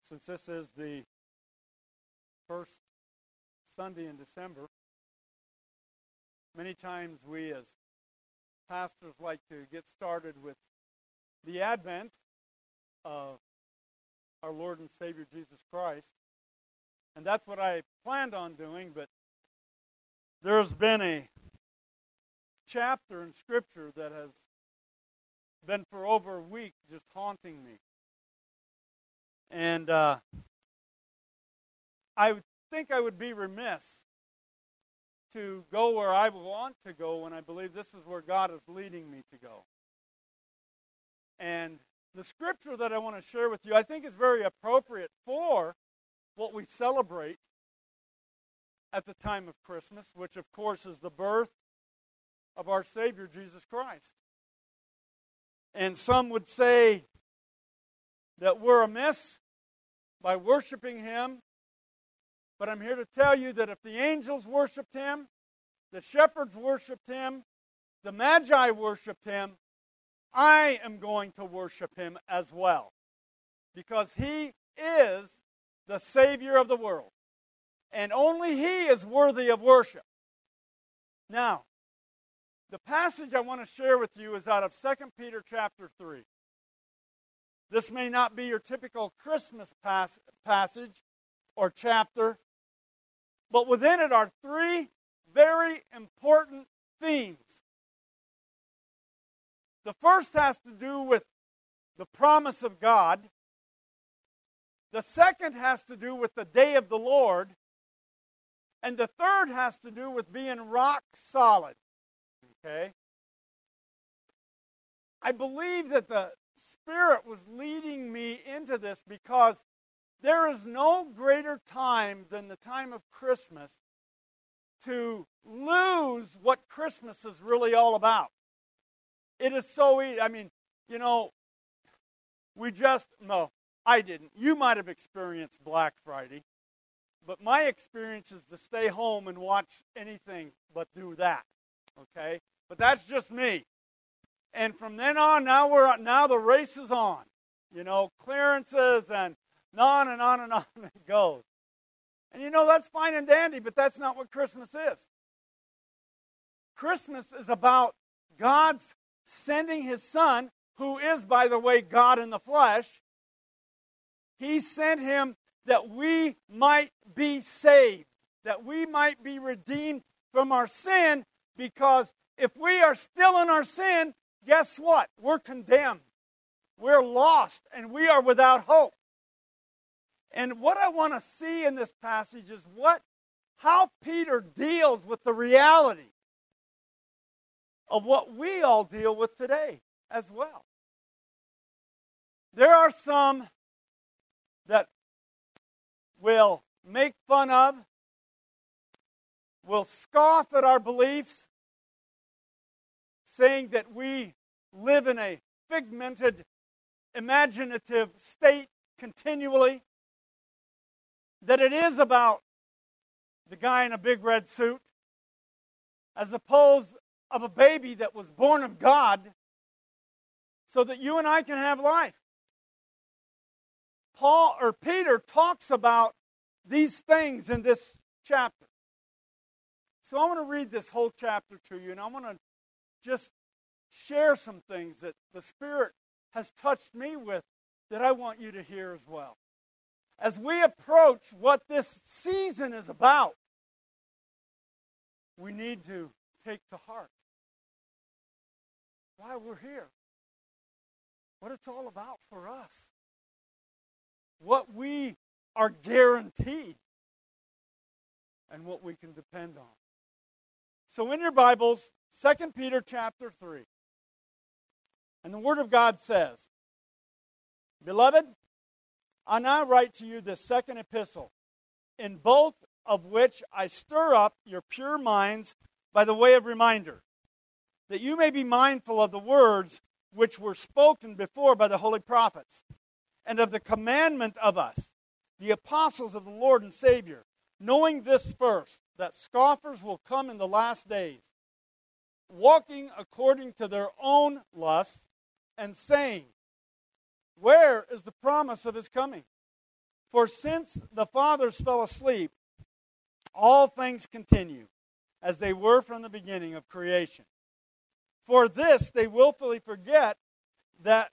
Since this is the first Sunday in December, many times we as pastors like to get started with the advent of our Lord and Savior Jesus Christ. And that's what I planned on doing, but there's been a chapter in Scripture that has been for over a week just haunting me. And I think I would be remiss to go where I want to go when I believe this is where God is leading me to go. And the scripture that I want to share with you, I think is very appropriate for what we celebrate at the time of Christmas, which of course is the birth of our Savior, Jesus Christ. And some would say that we're amiss by worshiping Him. But I'm here to tell you that if the angels worshiped Him, the shepherds worshiped Him, the Magi worshiped Him, I am going to worship Him as well. Because He is the Savior of the world. And only He is worthy of worship. Now, the passage I want to share with you is out of 2 Peter chapter 3. This may not be your typical Christmas passage or chapter, but within it are three very important themes. The first has to do with the promise of God. The second has to do with the day of the Lord. And the third has to do with being rock solid. Okay? I believe that the Spirit was leading me into this because there is no greater time than the time of Christmas to lose what Christmas is really all about. It is so easy. I mean, I didn't. You might have experienced Black Friday, but my experience is to stay home and watch anything but do that. Okay? But that's just me. And from then on, now the race is on. Clearances and on and on and on it goes. And that's fine and dandy, but that's not what Christmas is. Christmas is about God's sending His Son, who is, by the way, God in the flesh. He sent Him that we might be saved, that we might be redeemed from our sin, because if we are still in our sin, guess what? We're condemned. We're lost, and we are without hope. And what I want to see in this passage is how Peter deals with the reality of what we all deal with today as well. There are some that will make fun of, will scoff at our beliefs, saying that we live in a figmented, imaginative state continually, that it is about the guy in a big red suit, as opposed of a baby that was born of God, so that you and I can have life. Peter talks about these things in this chapter. So I want to read this whole chapter to you, and I want to just share some things that the Spirit has touched me with that I want you to hear as well. As we approach what this season is about, we need to take to heart why we're here, what it's all about for us, what we are guaranteed, and what we can depend on. So in your Bibles, 2 Peter chapter 3. And the Word of God says, "Beloved, I now write to you this second epistle, in both of which I stir up your pure minds by the way of reminder, that you may be mindful of the words which were spoken before by the holy prophets, and of the commandment of us, the apostles of the Lord and Savior, knowing this first, that scoffers will come in the last days, walking according to their own lusts, and saying, where is the promise of His coming? For since the fathers fell asleep, all things continue as they were from the beginning of creation. For this they willfully forget that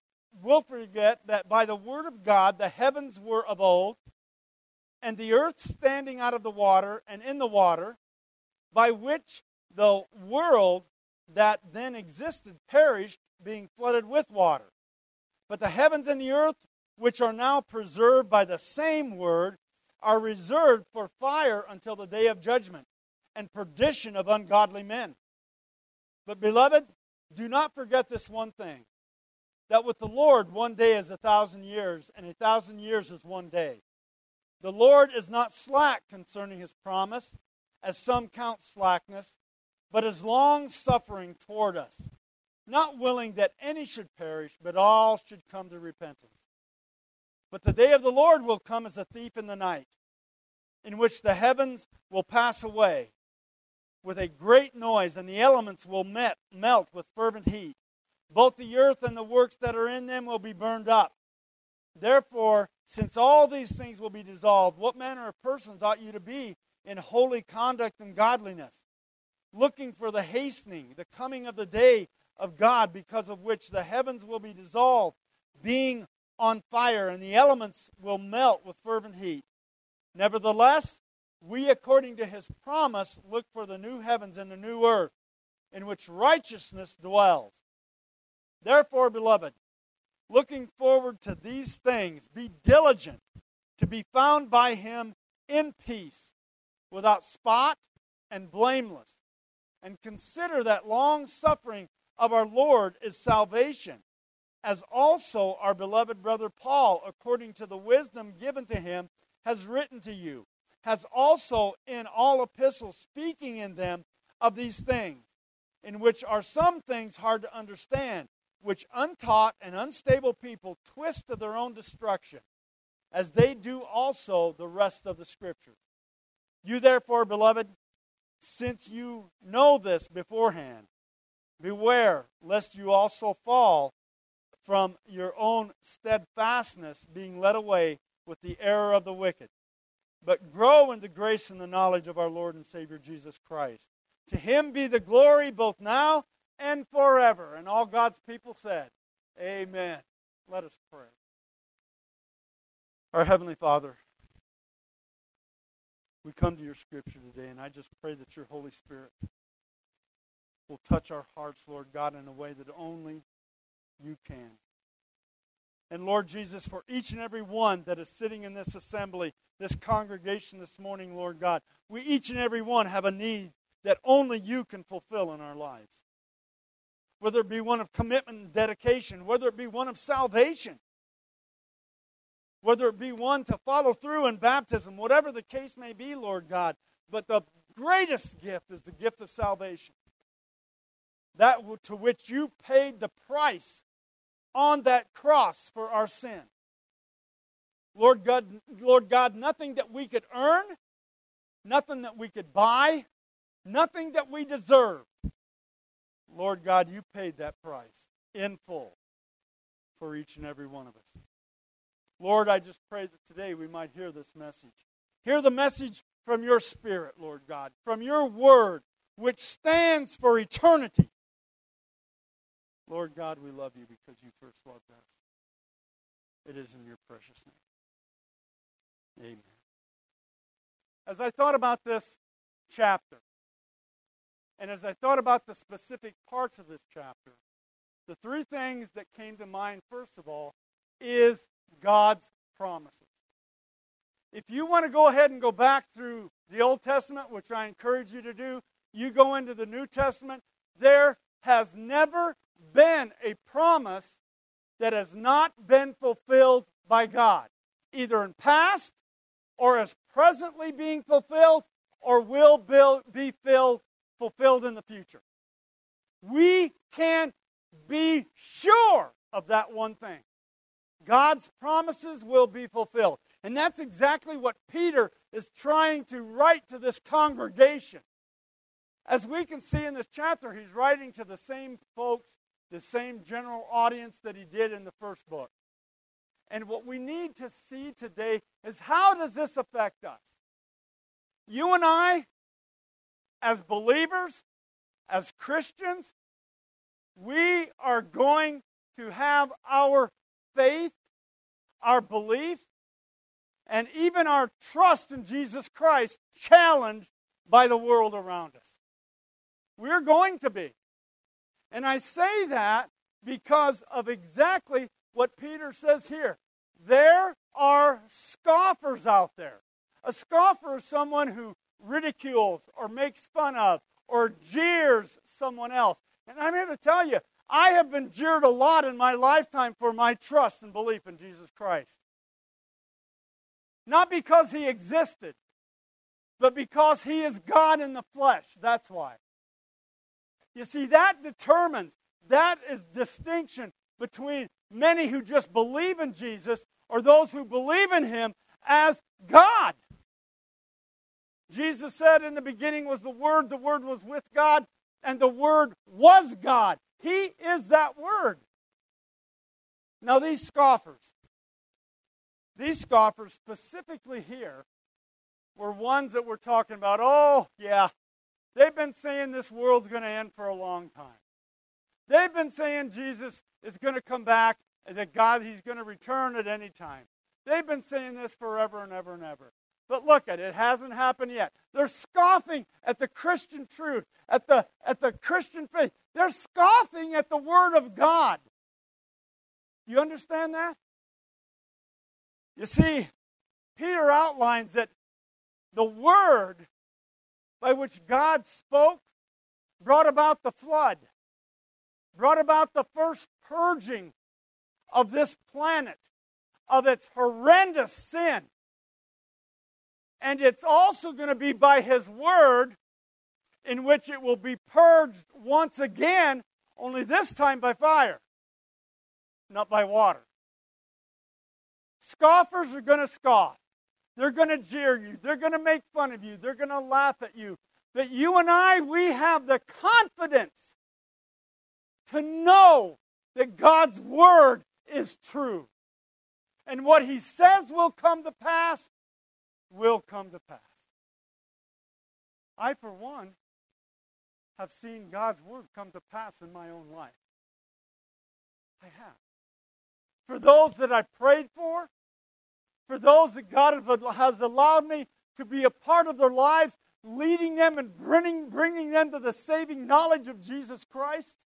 by the word of God the heavens were of old, and the earth standing out of the water and in the water, by which the world that then existed perished, being flooded with water. But the heavens and the earth, which are now preserved by the same word, are reserved for fire until the day of judgment and perdition of ungodly men. But, beloved, do not forget this one thing, that with the Lord 1 day is 1,000 years, and 1,000 years is 1 day. The Lord is not slack concerning his promise, as some count slackness, but is long-suffering toward us, not willing that any should perish, but all should come to repentance. But the day of the Lord will come as a thief in the night, in which the heavens will pass away with a great noise, and the elements will melt with fervent heat. Both the earth and the works that are in them will be burned up. Therefore, since all these things will be dissolved, what manner of persons ought you to be in holy conduct and godliness, looking for the hastening, the coming of the day of God, because of which the heavens will be dissolved, being on fire, and the elements will melt with fervent heat. Nevertheless, we, according to his promise, look for the new heavens and the new earth, in which righteousness dwells. Therefore, beloved, looking forward to these things, be diligent to be found by him in peace, without spot and blameless. And consider that long suffering of our Lord is salvation, as also our beloved brother Paul, according to the wisdom given to him, has written to you, has also in all epistles, speaking in them of these things, in which are some things hard to understand, which untaught and unstable people twist to their own destruction, as they do also the rest of the Scriptures. You therefore, beloved, since you know this beforehand, beware lest you also fall from your own steadfastness, being led away with the error of the wicked. But grow in the grace and the knowledge of our Lord and Savior Jesus Christ. To him be the glory both now and forever. And all God's people said, amen. Let us pray. Our Heavenly Father, we come to your Scripture today, and I just pray that your Holy Spirit will touch our hearts, Lord God, in a way that only you can. And Lord Jesus, for each and every one that is sitting in this assembly, this congregation this morning, Lord God, we each and every one have a need that only you can fulfill in our lives. Whether it be one of commitment and dedication, whether it be one of salvation, whether it be one to follow through in baptism, whatever the case may be, Lord God. But the greatest gift is the gift of salvation. That to which you paid the price on that cross for our sin. Lord God, nothing that we could earn, nothing that we could buy, nothing that we deserved. Lord God, you paid that price in full for each and every one of us. Lord, I just pray that today we might hear this message. Hear the message from your Spirit, Lord God, from your Word, which stands for eternity. Lord God, we love you because you first loved us. It is in your precious name. Amen. As I thought about this chapter, and as I thought about the specific parts of this chapter, the three things that came to mind, first of all, is God's promises. If you want to go ahead and go back through the Old Testament, which I encourage you to do, you go into the New Testament, there has never been a promise that has not been fulfilled by God, either in past or is presently being fulfilled or will be fulfilled in the future. We can be sure of that one thing. God's promises will be fulfilled. And that's exactly what Peter is trying to write to this congregation. As we can see in this chapter, he's writing to the same folks, the same general audience that he did in the first book. And what we need to see today is, how does this affect us? You and I, as believers, as Christians, we are going to have our faith, our belief, and even our trust in Jesus Christ challenged by the world around us. We're going to be. And I say that because of exactly what Peter says here. There are scoffers out there. A scoffer is someone who ridicules or makes fun of or jeers someone else. And I'm here to tell you, I have been jeered a lot in my lifetime for my trust and belief in Jesus Christ. Not because He existed, but because He is God in the flesh. That's why. You see, that is distinction between many who just believe in Jesus or those who believe in Him as God. Jesus said, in the beginning was the Word was with God, and the Word was God. He is that Word. Now these scoffers specifically here were ones that we're talking about. Oh, yeah, they've been saying this world's going to end for a long time. They've been saying Jesus is going to come back and that He's going to return at any time. They've been saying this forever and ever and ever. But look at it, it hasn't happened yet. They're scoffing at the Christian truth, at the Christian faith. They're scoffing at the Word of God. You understand that? You see, Peter outlines that the Word by which God spoke brought about the flood, brought about the first purging of this planet, of its horrendous sin. And it's also going to be by His Word in which it will be purged once again, only this time by fire, not by water. Scoffers are going to scoff. They're going to jeer you. They're going to make fun of you. They're going to laugh at you. But you and I, we have the confidence to know that God's Word is true. And what He says will come to pass, will come to pass. I, for one, have seen God's Word come to pass in my own life. I have. For those that I prayed for those that God has allowed me to be a part of their lives, leading them and bringing them to the saving knowledge of Jesus Christ,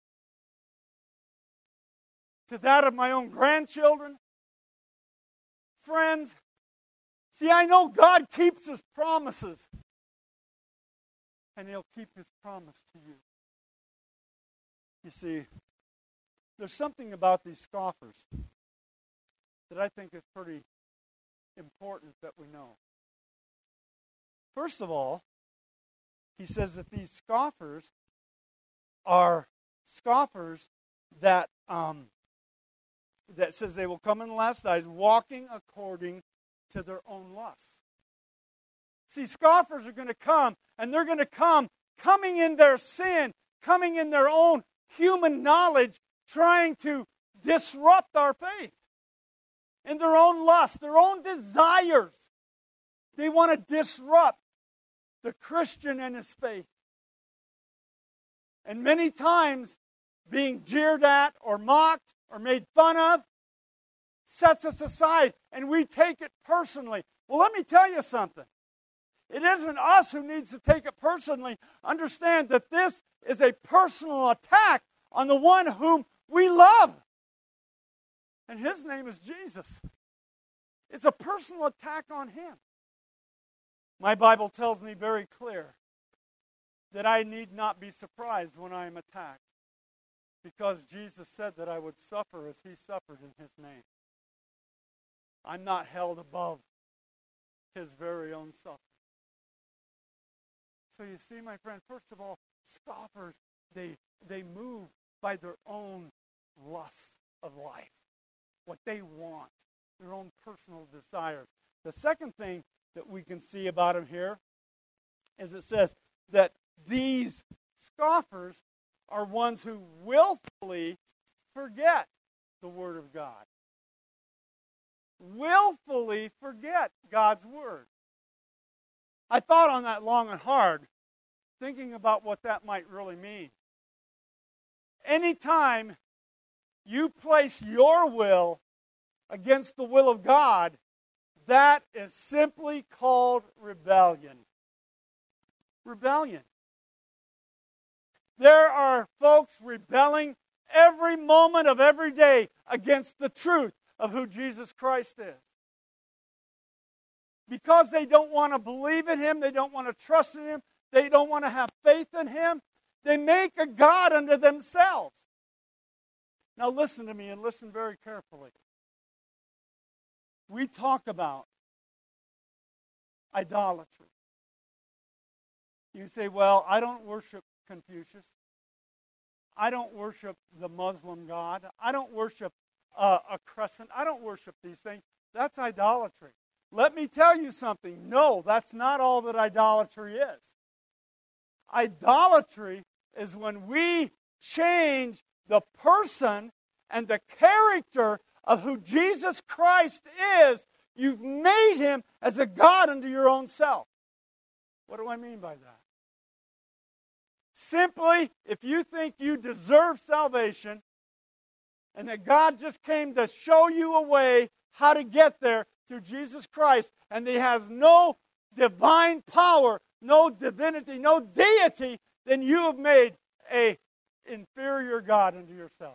to that of my own grandchildren, friends. See, I know God keeps His promises, and He'll keep His promise to you. You see, there's something about these scoffers that I think is pretty important that we know. First of all, he says that these scoffers are scoffers that says they will come in the last days walking according to their own lusts. See, scoffers are going to come, and they're going to come coming in their sin, coming in their own human knowledge, trying to disrupt our faith. In their own lust, their own desires. They want to disrupt the Christian and his faith. And many times, being jeered at or mocked or made fun of sets us aside, and we take it personally. Well, let me tell you something. It isn't us who needs to take it personally. Understand that this is a personal attack on the one whom we love. And His name is Jesus. It's a personal attack on Him. My Bible tells me very clear that I need not be surprised when I am attacked, because Jesus said that I would suffer as He suffered in His name. I'm not held above His very own suffering. So you see, my friend, first of all, scoffers, they move by their own lust of life, what they want, their own personal desires. The second thing that we can see about them here is it says that these scoffers are ones who willfully forget the Word of God. willfully forget God's Word. I thought on that long and hard, thinking about what that might really mean. Anytime you place your will against the will of God, that is simply called rebellion. Rebellion. There are folks rebelling every moment of every day against the truth of who Jesus Christ is. Because they don't want to believe in Him, they don't want to trust in Him, they don't want to have faith in Him, they make a god unto themselves. Now listen to me and listen very carefully. We talk about idolatry. You say, well, I don't worship Confucius. I don't worship the Muslim God. I don't worship a crescent. I don't worship these things. That's idolatry. Let me tell you something. No, that's not all that idolatry is. Idolatry is when we change the person and the character of who Jesus Christ is. You've made Him as a God unto your own self. What do I mean by that? Simply, if you think you deserve salvation and that God just came to show you a way how to get there through Jesus Christ, and He has no divine power, no divinity, no deity, then you have made an inferior God unto yourself.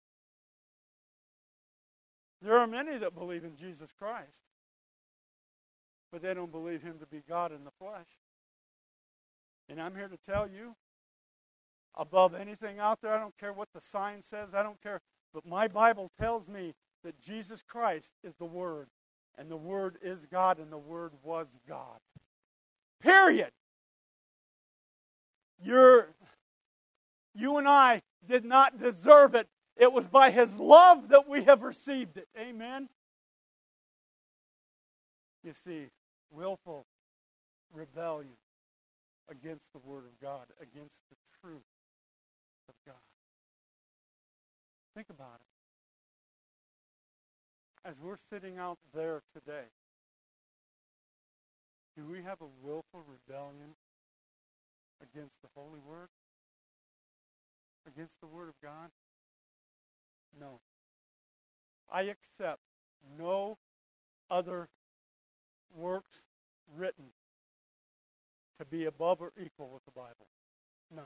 There are many that believe in Jesus Christ, but they don't believe Him to be God in the flesh. And I'm here to tell you, above anything out there, I don't care what the sign says, I don't care, but my Bible tells me that Jesus Christ is the Word, and the Word is God, and the Word was God. Period. You and I did not deserve it. It was by His love that we have received it. Amen? You see, willful rebellion against the Word of God, against the truth of God. Think about it. As we're sitting out there today, do we have a willful rebellion against the Holy Word? Against the Word of God? No. I accept no other works written to be above or equal with the Bible. None.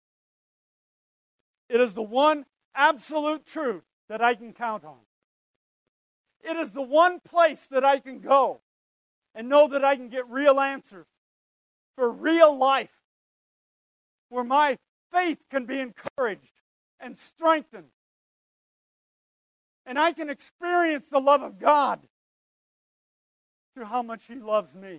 It is the one absolute truth that I can count on. It is the one place that I can go and know that I can get real answers for real life, where my faith can be encouraged and strengthened. And I can experience the love of God through how much He loves me.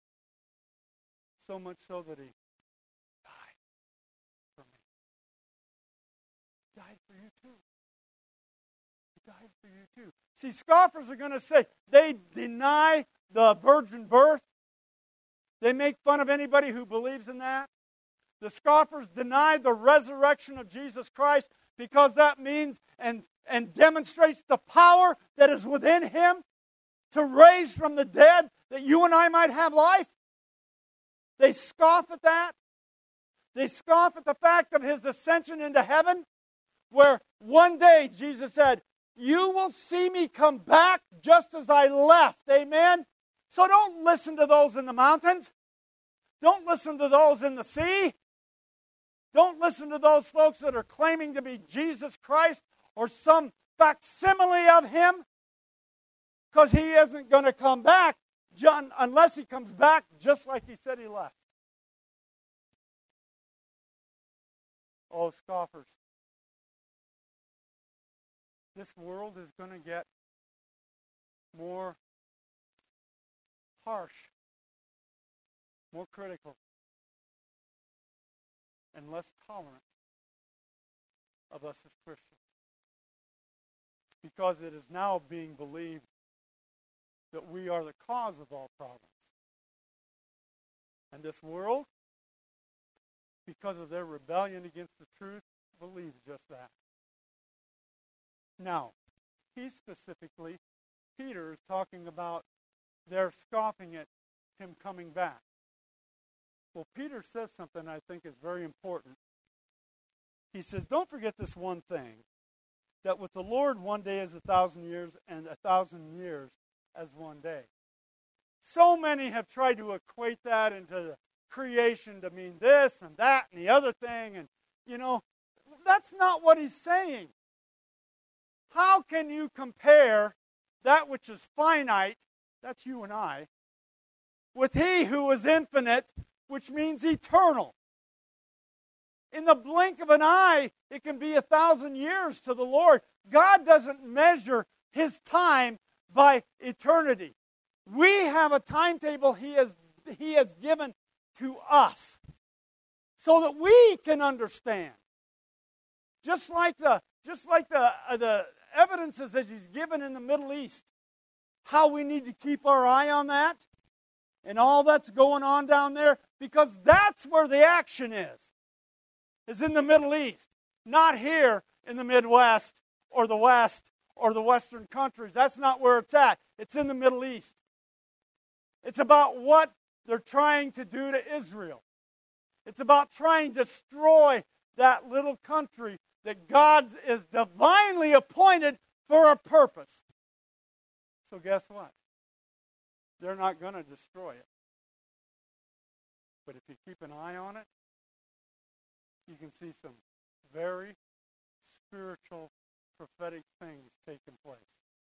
So much so that He died for me. He died for you too. He died for you too. See, scoffers are going to say they deny the virgin birth. They make fun of anybody who believes in that. The scoffers deny the resurrection of Jesus Christ because that means and demonstrates the power that is within Him to raise from the dead that you and I might have life. They scoff at that. They scoff at the fact of His ascension into heaven, where one day Jesus said, "You will see me come back just as I left." Amen? So don't listen to those in the mountains. Don't listen to those in the sea. Don't listen to those folks that are claiming to be Jesus Christ or some facsimile of Him, because He isn't going to come back unless He comes back just like He said He left. Oh, scoffers. This world is going to get more harsh, more critical, and less tolerant of us as Christians. Because it is now being believed that we are the cause of all problems. And this world, because of their rebellion against the truth, believes just that. Now, he specifically Peter is talking about they're scoffing at him coming back. Well, Peter says something I think is very important. He says, don't forget this one thing, that with the Lord 1 day is 1,000 years, and 1,000 years as 1 day. So many have tried to equate that into the creation to mean this and that and the other thing, and that's not what he's saying. How can you compare that which is finite, that's you and I, with he who is infinite, which means eternal? In the blink of an eye, it can be 1,000 years to the Lord. God doesn't measure his time by eternity. We have a timetable he has given to us so that we can understand. Just like the evidences that he's given in the Middle East, how we need to keep our eye on that and all that's going on down there, because that's where the action is in the Middle East, not here in the Midwest or the West or the Western countries. That's not where it's at. It's in the Middle East. It's about what they're trying to do to Israel. It's about trying to destroy that little country that God is divinely appointed for a purpose. So guess what? They're not going to destroy it. But if you keep an eye on it, you can see some very spiritual, prophetic things taking place.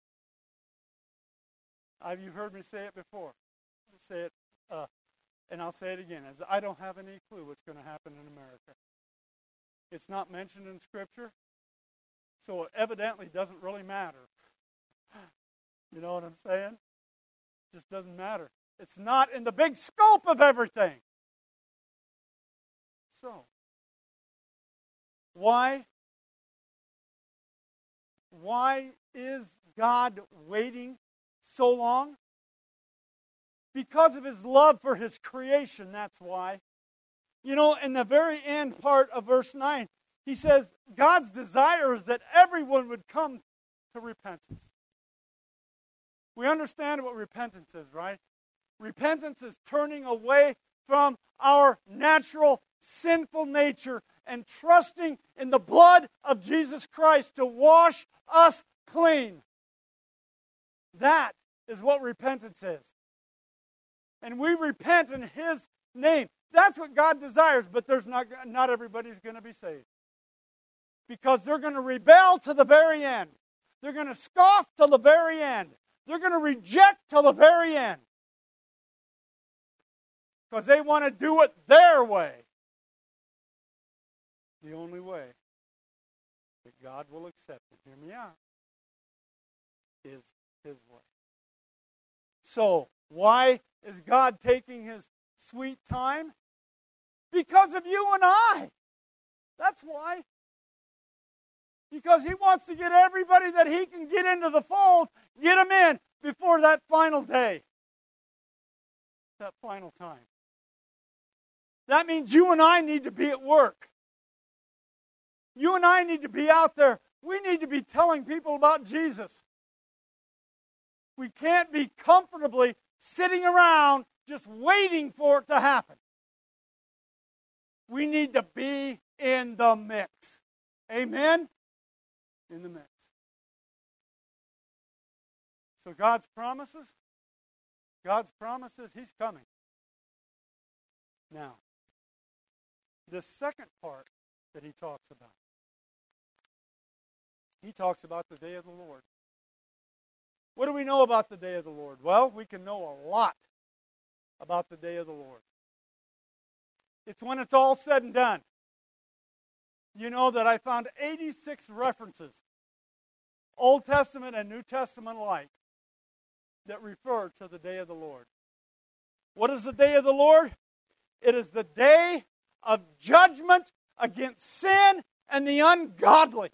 Have you heard me say it before? Say it, and I'll say it again. As I don't have any clue what's going to happen in America. It's not mentioned in Scripture, so it evidently doesn't really matter. You know what I'm saying? It just doesn't matter. It's not in the big scope of everything. So, why is God waiting so long? Because of his love for his creation, that's why. In the very end part of verse 9, he says, God's desire is that everyone would come to repentance. We understand what repentance is, right? Repentance is turning away from our natural sinful nature and trusting in the blood of Jesus Christ to wash us clean. That is what repentance is. And we repent in his name. That's what God desires, but there's not everybody's going to be saved. Because they're going to rebel to the very end. They're going to scoff to the very end. They're going to reject to the very end. Because they want to do it their way. The only way that God will accept it, hear me out, is his way. So, why is God taking his sweet time? Because of you and I. That's why. Because he wants to get everybody that he can get into the fold, get them in before that final day. That final time. That means you and I need to be at work. You and I need to be out there. We need to be telling people about Jesus. We can't be comfortably sitting around just waiting for it to happen. We need to be in the mix. Amen? In the mix. So God's promises, he's coming. Now, this second part that he talks about the day of the Lord. What do we know about the day of the Lord? Well, we can know a lot about the day of the Lord. It's when it's all said and done. You know that I found 86 references, Old Testament and New Testament alike, that refer to the day of the Lord. What is the day of the Lord? It is the day of judgment against sin and the ungodly.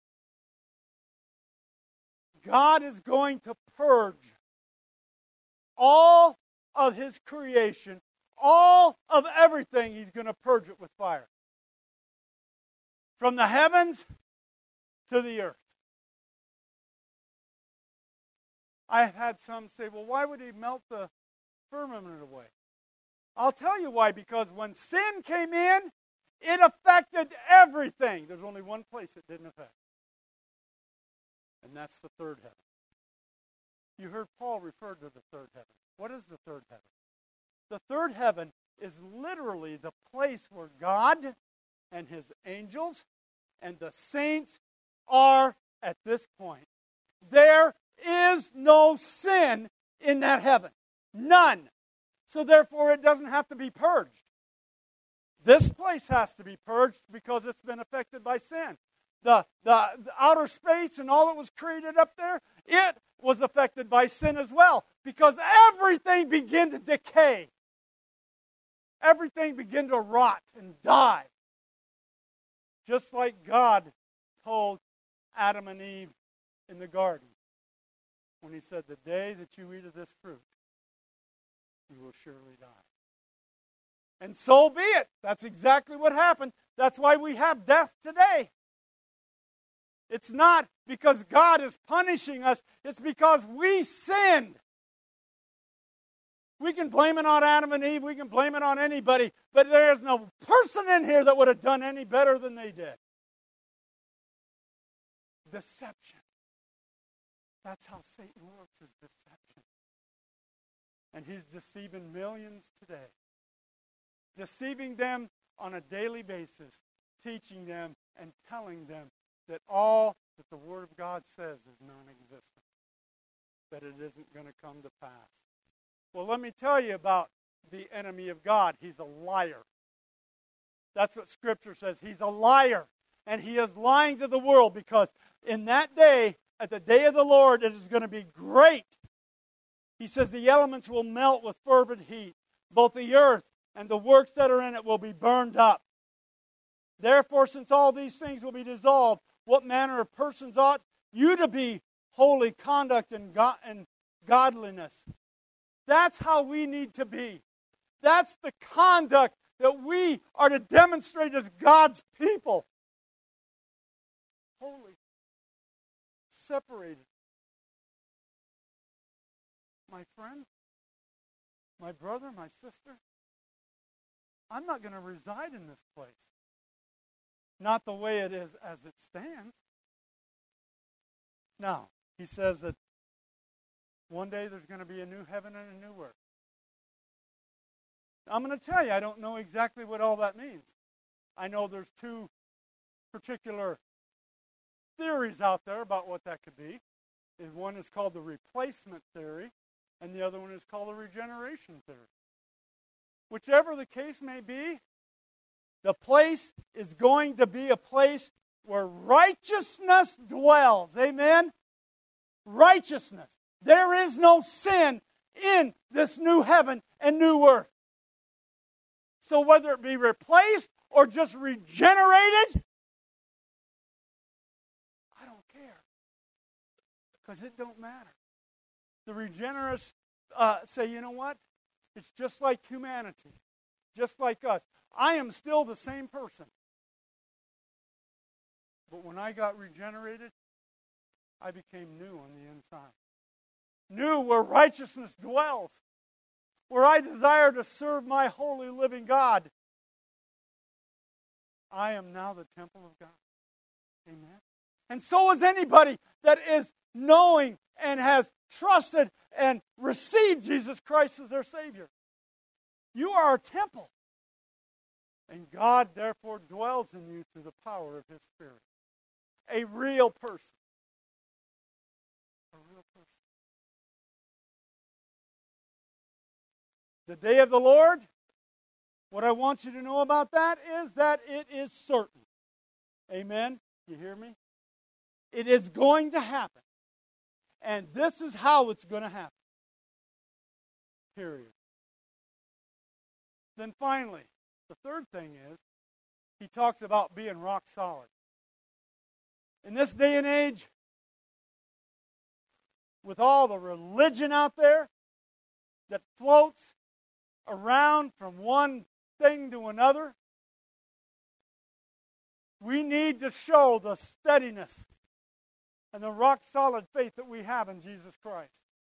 God is going to purge all of his creation, all of everything. He's going to purge it with fire. From the heavens to the earth. I've had some say, well, why would he melt the firmament away? I'll tell you why. Because when sin came in, it affected everything. There's only one place it didn't affect. And that's the third heaven. You heard Paul refer to the third heaven. What is the third heaven? The third heaven is literally the place where God and his angels and the saints are at this point. There is no sin in that heaven. None. So therefore it doesn't have to be purged. This place has to be purged because it's been affected by sin. The outer space and all that was created up there, it was affected by sin as well. Because everything began to decay. Everything began to rot and die. Just like God told Adam and Eve in the garden when he said, the day that you eat of this fruit, you will surely die. And so be it. That's exactly what happened. That's why we have death today. It's not because God is punishing us. It's because we sinned. We can blame it on Adam and Eve. We can blame it on anybody. But there is no person in here that would have done any better than they did. Deception. That's how Satan works, is deception. And he's deceiving millions today. Deceiving them on a daily basis. Teaching them and telling them that all that the Word of God says is non-existent. That it isn't going to come to pass. Well, let me tell you about the enemy of God. He's a liar. That's what Scripture says. He's a liar. And he is lying to the world because in that day, at the day of the Lord, it is going to be great. He says the elements will melt with fervent heat. Both the earth and the works that are in it will be burned up. Therefore, since all these things will be dissolved, what manner of persons ought you to be? Holy conduct and godliness. That's how we need to be. That's the conduct that we are to demonstrate as God's people. Holy. Separated. My friend, my brother, my sister, I'm not going to reside in this place. Not the way it is as it stands. Now, he says that one day there's going to be a new heaven and a new earth. I'm going to tell you, I don't know exactly what all that means. I know there's two particular theories out there about what that could be. And one is called the replacement theory, and the other one is called the regeneration theory. Whichever the case may be, the place is going to be a place where righteousness dwells. Amen? Righteousness. There is no sin in this new heaven and new earth. So whether it be replaced or just regenerated, I don't care. Because it don't matter. The regenerists say, you know what? It's just like humanity. Just like us. I am still the same person. But when I got regenerated, I became new on the inside. New where righteousness dwells. Where I desire to serve my holy living God. I am now the temple of God. Amen. And so is anybody that is knowing and has trusted and received Jesus Christ as their Savior. You are a temple. And God therefore dwells in you through the power of His Spirit. A real person. A real person. The day of the Lord, what I want you to know about that is that it is certain. Amen? You hear me? It is going to happen. And this is how it's going to happen. Period. Then finally, the third thing is, he talks about being rock solid. In this day and age, with all the religion out there that floats around from one thing to another, we need to show the steadiness and the rock-solid faith that we have in Jesus Christ.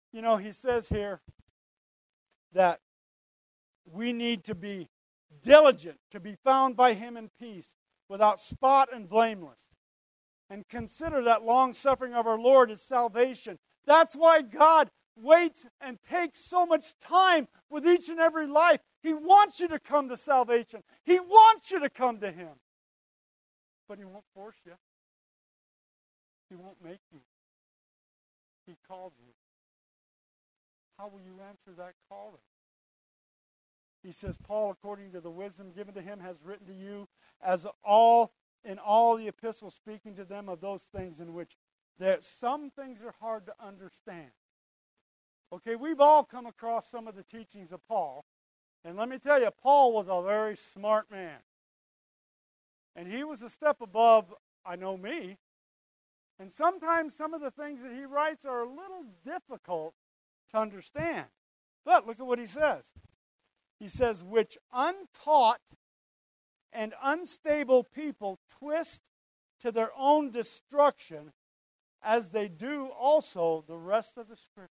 You know, he says here that we need to be diligent to be found by him in peace, without spot and blameless. And consider that long-suffering of our Lord is salvation. That's why God waits and takes so much time with each and every life. He wants you to come to salvation. He wants you to come to him. But he won't force you. He won't make you. He calls you. How will you answer that calling? He says, Paul, according to the wisdom given to him, has written to you as in all the epistles, speaking to them of those things in which some things are hard to understand. Okay, we've all come across some of the teachings of Paul. And let me tell you, Paul was a very smart man. And he was a step above, I know, me. And sometimes some of the things that he writes are a little difficult to understand. But look at what he says. He says, which untaught and unstable people twist to their own destruction, as they do also the rest of the Scripture.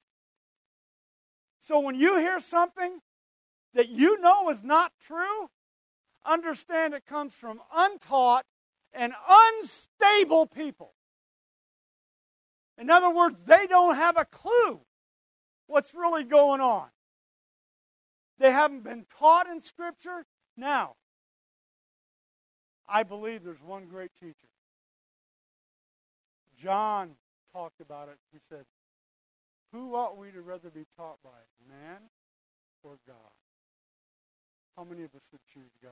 So when you hear something that you know is not true, understand it comes from untaught and unstable people. In other words, they don't have a clue what's really going on. They haven't been taught in Scripture. Now, I believe there's one great teacher. John talked about it. He said, who ought we to rather be taught by, man or God? How many of us would choose God?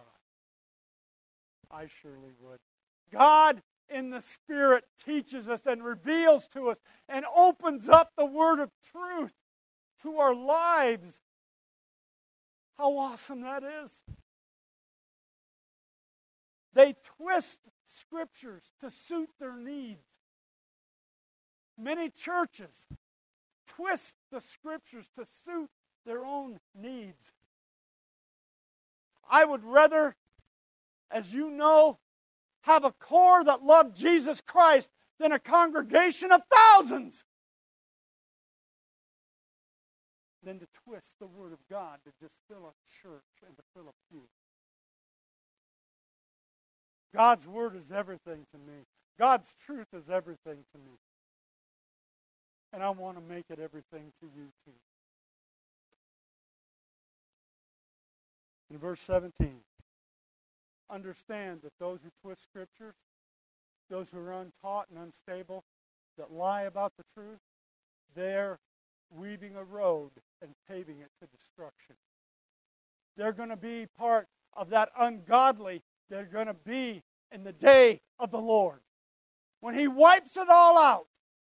I surely would. God in the Spirit teaches us and reveals to us and opens up the word of truth to our lives. How awesome that is. They twist Scriptures to suit their needs. Many churches twist the Scriptures to suit their own needs. I would rather, as you know, have a core that loved Jesus Christ than a congregation of thousands. Than to twist the Word of God to just fill a church and to fill a pew. God's Word is everything to me. God's truth is everything to me. And I want to make it everything to you too. In verse 17, understand that those who twist Scriptures, those who are untaught and unstable, that lie about the truth, they're weaving a road and paving it to destruction. They're going to be part of that ungodly. They're going to be in the day of the Lord. When He wipes it all out.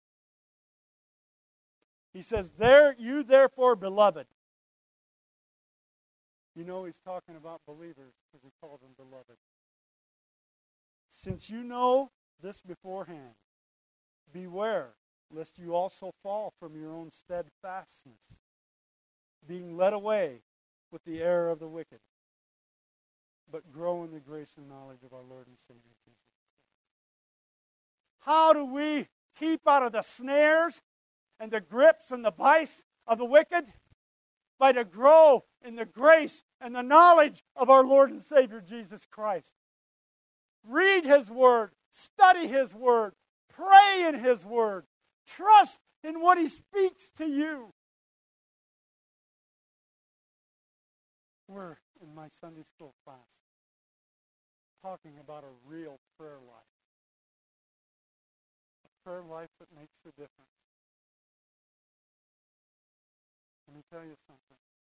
He says, you therefore, beloved. You know He's talking about believers because He calls them beloved. Since you know this beforehand, beware lest you also fall from your own steadfastness, being led away with the error of the wicked, but grow in the grace and knowledge of our Lord and Savior Jesus Christ. How do we keep out of the snares and the grips and the vice of the wicked? By to grow in the grace and the knowledge of our Lord and Savior Jesus Christ. Read His Word, study His Word, pray in His Word, trust in what He speaks to you. We're in my Sunday school class talking about a real prayer life. A prayer life that makes a difference. Let me tell you something.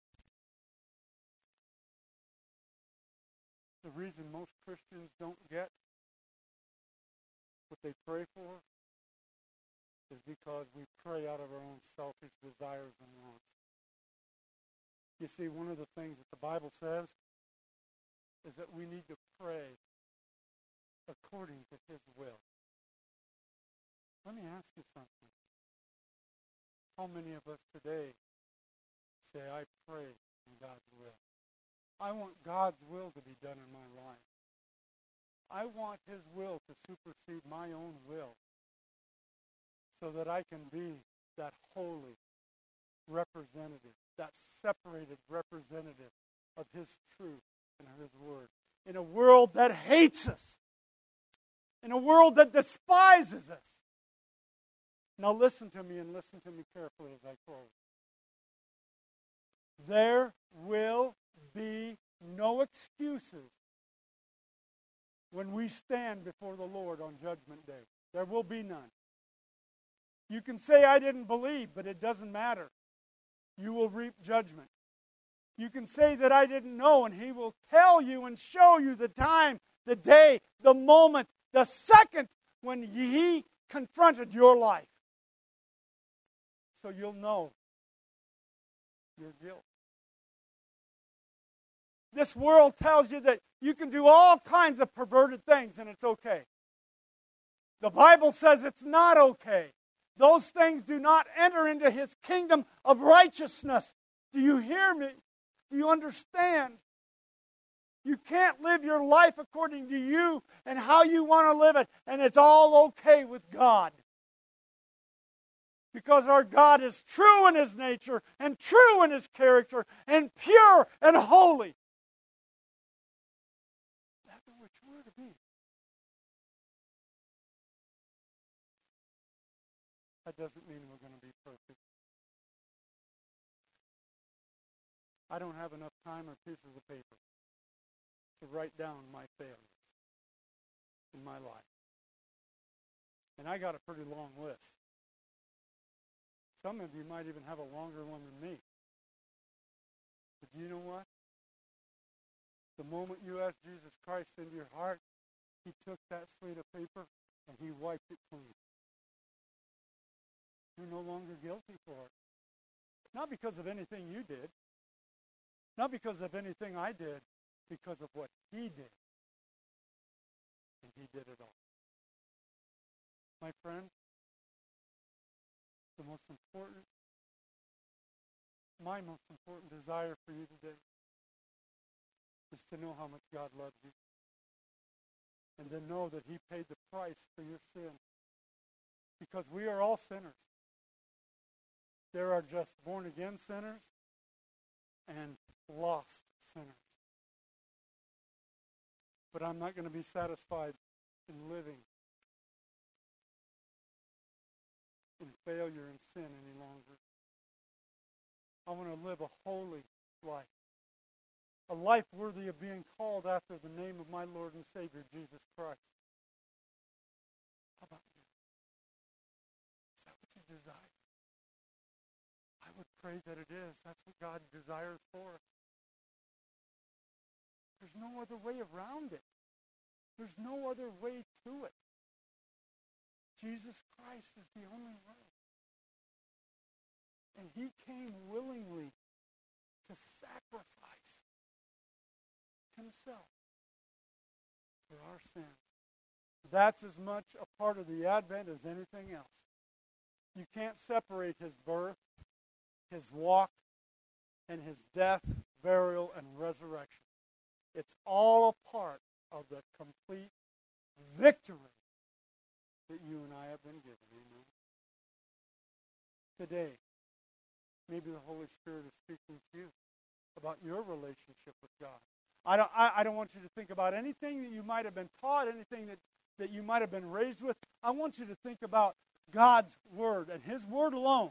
The reason most Christians don't get what they pray for is because we pray out of our own selfish desires and wants. You see, one of the things that the Bible says is that we need to pray according to His will. Let me ask you something. How many of us today say, I pray in God's will? I want God's will to be done in my life. I want His will to supersede my own will so that I can be that holy, representative, that separated representative of His truth and of His Word. In a world that hates us, in a world that despises us. Now listen to me, and listen to me carefully as I close. There will be no excuses when we stand before the Lord on Judgment Day. There will be none. You can say, I didn't believe, but it doesn't matter. You will reap judgment. You can say that I didn't know, and He will tell you and show you the time, the day, the moment, the second when He confronted your life. So you'll know your guilt. This world tells you that you can do all kinds of perverted things and it's okay. The Bible says it's not okay. Those things do not enter into His kingdom of righteousness. Do you hear me? Do you understand? You can't live your life according to you and how you want to live it, and it's all okay with God. Because our God is true in His nature and true in His character and pure and holy. That's what we're to be. That doesn't mean we're going to be perfect. I don't have enough time or pieces of paper to write down my failures in my life. And I got a pretty long list. Some of you might even have a longer one than me. But you know what? The moment you asked Jesus Christ into your heart, He took that slate of paper and He wiped it clean. You're no longer guilty for it. Not because of anything you did. Not because of anything I did. Because of what He did. And He did it all. My friend, my most important desire for you today is to know how much God loves you. And to know that He paid the price for your sin. Because we are all sinners. There are just born-again sinners and lost sinners. But I'm not going to be satisfied in living in failure and sin any longer. I want to live a holy life. A life worthy of being called after the name of my Lord and Savior, Jesus Christ. How about you? Is that what you desire? I would pray that it is. That's what God desires for us. There's no other way around it. There's no other way to it. Jesus Christ is the only way. And He came willingly to sacrifice Himself for our sins. That's as much a part of the Advent as anything else. You can't separate His birth, His walk, and His death, burial, and resurrection. It's all a part of the complete victory that you and I have been given. Amen. Today, maybe the Holy Spirit is speaking to you about your relationship with God. I don't want you to think about anything that you might have been taught, anything that you might have been raised with. I want you to think about God's Word and His Word alone.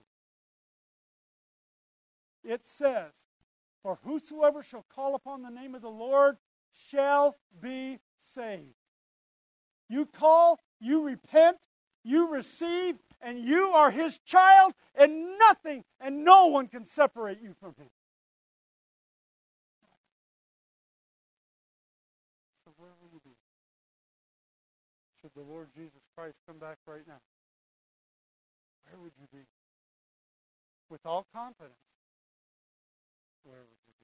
It says, for whosoever shall call upon the name of the Lord shall be saved. You call, you repent, you receive, and you are His child, and nothing and no one can separate you from Him. So where will you be? Should the Lord Jesus Christ come back right now? Where would you be? With all confidence, where would you be?